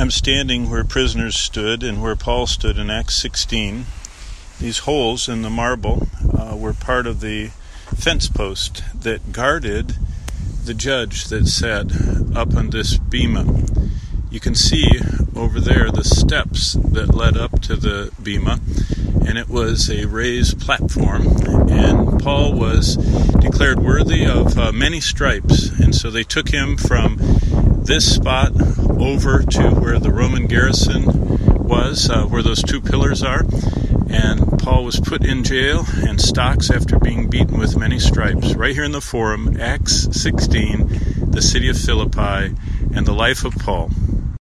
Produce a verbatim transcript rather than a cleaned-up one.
I'm standing where prisoners stood and where Paul stood in Acts sixteen. These holes in the marble uh, were part of the fence post that guarded the judge that sat up on this bema. You can see over there the steps that led up to the bema, and it was a raised platform, and Paul was declared worthy of uh, many stripes, and so they took him from this spot over to where the Roman garrison was, uh, where those two pillars are, and Paul was put in jail and stocks after being beaten with many stripes. Right here in the Forum, Acts sixteen, the city of Philippi, and the life of Paul.